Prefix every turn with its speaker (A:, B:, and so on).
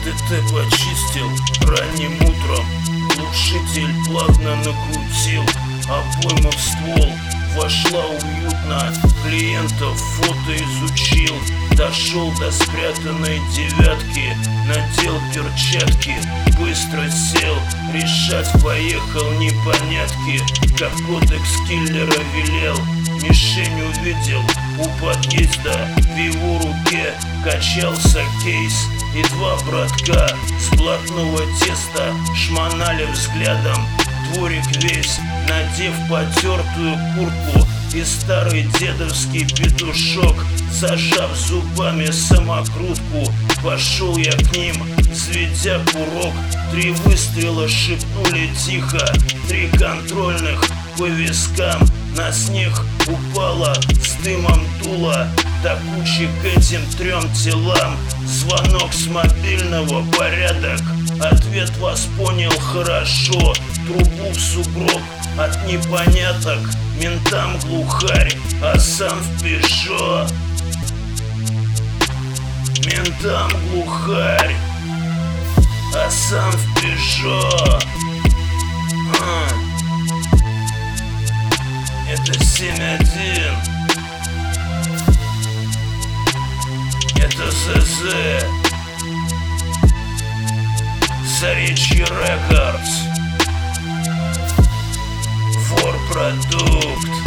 A: ДТ почистил ранним утром, глушитель плавно накрутил, обойма в ствол вошла уютно, клиентов фото изучил, дошел до спрятанной девятки, надел перчатки, быстро сел, решать поехал непонятки, как кодекс киллера велел. Мишень увидел у подъезда, в его руке качался кейс, и два братка с блатного теста шмонали взглядом дворик весь, надев потертую куртку и старый дедовский петушок. Зажав зубами самокрутку, пошел я к ним, взведя курок. 3 выстрела шепнули тихо, 3 контрольных по вискам. На снег упала, с дымом дуло, до кучи к этим 3 телам. Звонок с мобильного, порядок, ответ вас понял хорошо. Трубу в сугроб от непоняток, ментам глухарь, а сам в Пежо. Ментам глухарь, а сам в Пежо. Это 7-1. Это ЗЗ. Заречье Рекордс. Форпродукт.